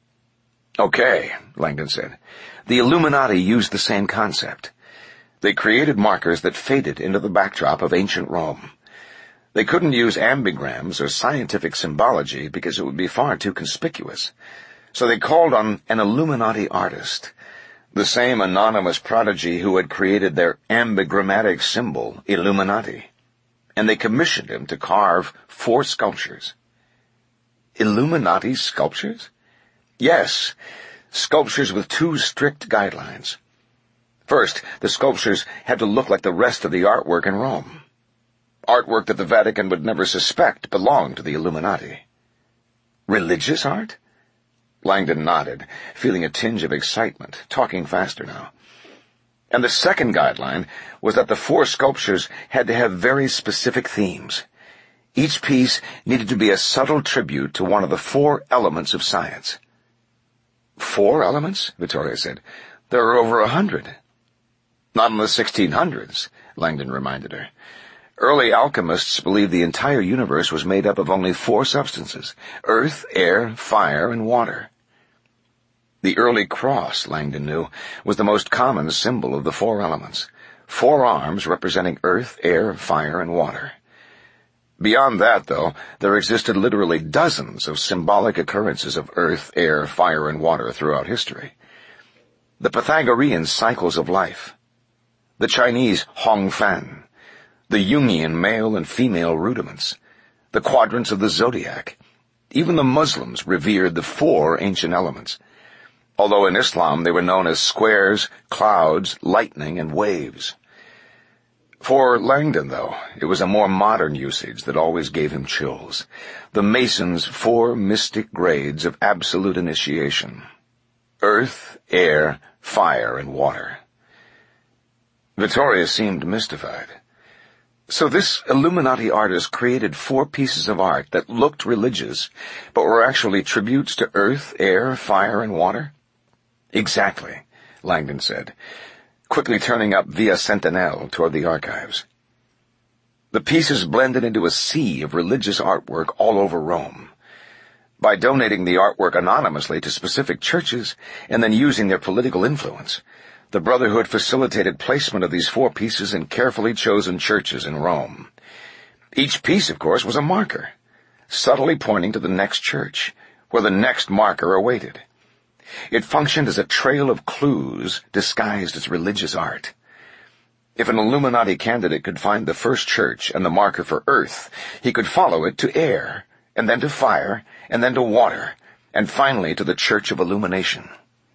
Okay, Langdon said. The Illuminati used the same concept. They created markers that faded into the backdrop of ancient Rome. They couldn't use ambigrams or scientific symbology because it would be far too conspicuous. So they called on an Illuminati artist, the same anonymous prodigy who had created their ambigrammatic symbol, Illuminati, and they commissioned him to carve four sculptures. Illuminati sculptures? Yes, sculptures with two strict guidelines. First, the sculptures had to look like the rest of the artwork in Rome. Artwork that the Vatican would never suspect belonged to the Illuminati. Religious art? Langdon nodded, feeling a tinge of excitement, talking faster now. And the second guideline was that the four sculptures had to have very specific themes. Each piece needed to be a subtle tribute to one of the four elements of science. Four elements? Vittoria said. There are over a hundred. Not in the sixteen hundreds, Langdon reminded her. Early alchemists believed the entire universe was made up of only four substances: earth, air, fire, and water. The early cross, Langdon knew, was the most common symbol of the four elements, four arms representing earth, air, fire, and water. Beyond that, though, there existed literally dozens of symbolic occurrences of earth, air, fire, and water throughout history. The Pythagorean cycles of life, the Chinese Hong Fan, the Jungian male and female rudiments, the quadrants of the zodiac. Even the Muslims revered the four ancient elements, although in Islam they were known as squares, clouds, lightning, and waves. For Langdon, though, it was a more modern usage that always gave him chills. The Masons' four mystic grades of absolute initiation: earth, air, fire, and water. Vittoria seemed mystified. So this Illuminati artist created four pieces of art that looked religious, but were actually tributes to earth, air, fire, and water? Exactly, Langdon said, quickly turning up Via Centinelle toward the archives. The pieces blended into a sea of religious artwork all over Rome. By donating the artwork anonymously to specific churches and then using their political influence, the Brotherhood facilitated placement of these four pieces in carefully chosen churches in Rome. Each piece, of course, was a marker, subtly pointing to the next church, where the next marker awaited. It functioned as a trail of clues disguised as religious art. If an Illuminati candidate could find the first church and the marker for earth, he could follow it to air, and then to fire, and then to water, and finally to the Church of Illumination.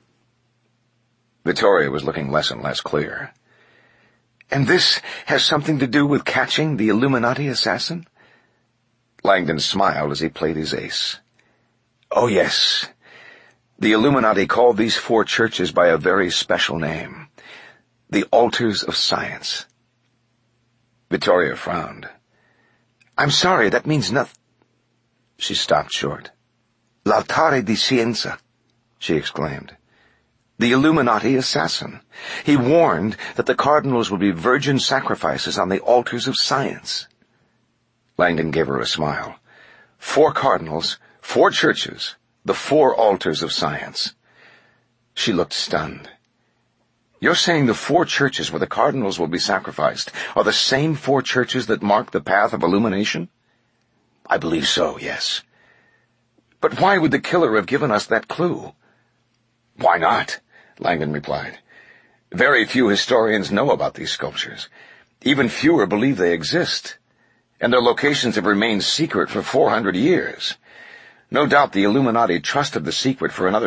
Vittoria was looking less and less clear. And this has something to do with catching the Illuminati assassin? Langdon smiled as he played his ace. Oh, yes. The Illuminati called these four churches by a very special name: the Altars of Science. Vittoria frowned. I'm sorry, that means nothing. She stopped short. L'altare di scienza, she exclaimed. The Illuminati assassin. He warned that the cardinals would be virgin sacrifices on the altars of science. Langdon gave her a smile. Four cardinals, four churches, the four altars of science. She looked stunned. You're saying the four churches where the cardinals will be sacrificed are the same four churches that mark the path of illumination? I believe so, yes. But why would the killer have given us that clue? Why not? Langdon replied. Very few historians know about these sculptures. Even fewer believe they exist. And their locations have remained secret for four hundred years. No doubt the Illuminati trusted the secret for another